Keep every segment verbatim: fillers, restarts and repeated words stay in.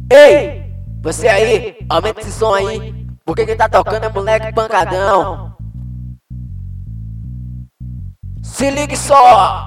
Ei, você aí, aumenta esse som aí, porque quem tá tocando é moleque pancadão. Se ligue só!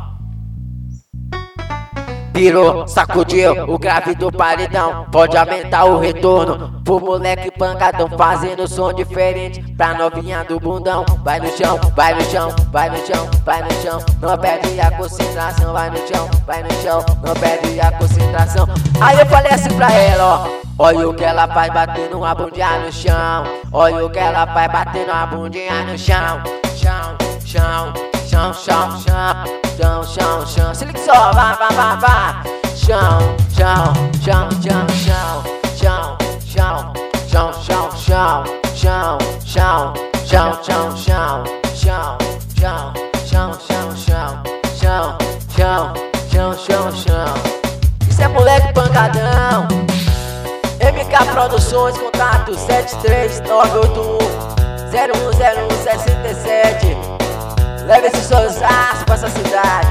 Pirou, sacudiu o grave do paredão. Pode aumentar o retorno pro moleque pancadão, fazendo som diferente pra novinha do bundão. Vai no chão, vai no chão, vai no chão, vai no chão. Não perde a concentração, vai no chão, vai no chão. Não perde a concentração. Aí eu falei assim pra ela, ó. Olha o que ela faz batendo uma bundinha no chão. Olha o que ela faz batendo uma bundinha no chão. Chão, chão, chão, chão, chão. Chão, chão, chão, se liga só, vai, vai, vai, vai. Chão, chão, chão, chão, chão. Chão, chão, chão, chão, chão. Chão, chão, chão, chão. Chão, chão, chão, chão, chão. Chão, chão, chão, chão, chão. Isso é moleque pancadão. M K Produções, contato sete três nove oito um zero um zero um seis sete. Leve esses seus aços pra essa cidade.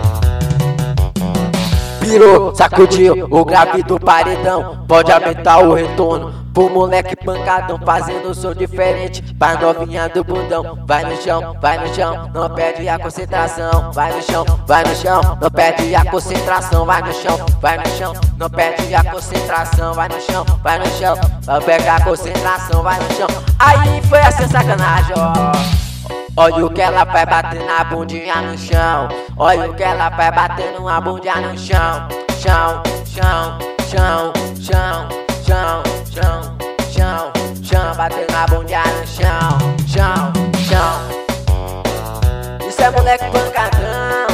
Pirou, sacudiu o grave do paredão. Pode aumentar o retorno pro moleque pancadão, fazendo som diferente pra novinha do bundão. Vai no chão, vai no chão, não perde a concentração. Vai no chão, vai no chão, não perde a concentração. Vai no chão, vai no chão, não perde a concentração. Vai no chão, vai no chão, não perde a concentração. Vai no chão. Aí foi assim sacanagem, ó. Olha o que ela vai bater na bundinha no chão. Olha o que ela vai bater numa bundinha no chão. Chão, chão, chão, chão, chão, chão, chão, chão. Bater na bundinha no chão. Chão, chão. Isso é moleque pancadão.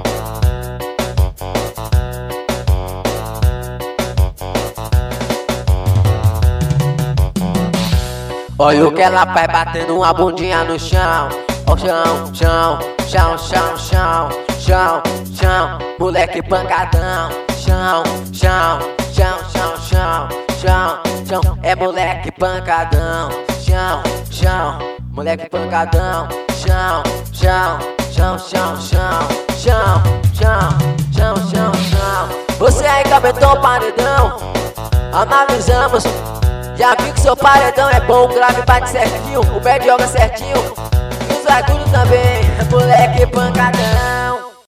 Olha o que ela vai batendo uma bundinha no chão. Ó chão, chão, chão, chão, chão, chão, chão, moleque pancadão. Chão, chão, chão, chão, chão, chão, chão, é moleque pancadão. Chão, chão, moleque pancadão. Chão, chão, chão, chão, chão, chão, chão, chão, chão, chão. Você aí cabetou o paredão, analisamos. Já vi que seu paredão é bom, o grave bate certinho, o pé joga certinho, e os agudos também, moleque pancadão.